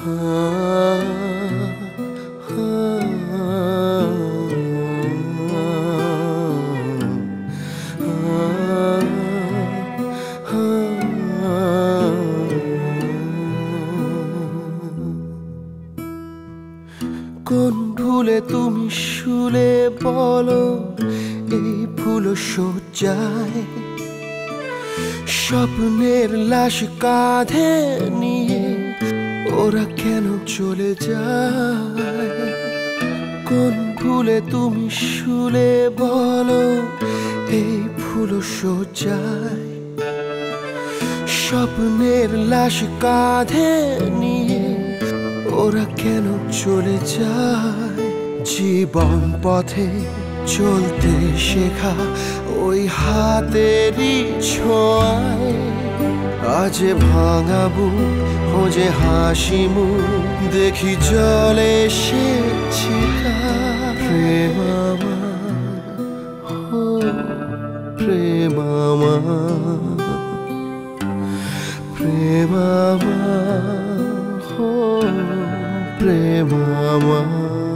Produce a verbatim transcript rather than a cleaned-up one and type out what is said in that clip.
কোন ভুলে তুমি শুলে বলো এই ভুল সজ্জায় স্বপ্নের লাশ কাঁধে নিয়ে ওরা কেন চলে যায়? কোন ভুলে তুমি শুলে বলো এই ভুল সজ্জায় স্বপ্নের লাশ কাঁধে নিয়ে ওরা কেন চলে যায়? জীবন পথে চলতে শেখা ওই হাতেরই ছোঁয়ায় আজ ভাঙাবো খোঁজে হাসি মুখ দেখি জলে সে চিতা। প্রেম আমার ও প্রেম আমার, প্রেম আমার ও প্রেম আমার।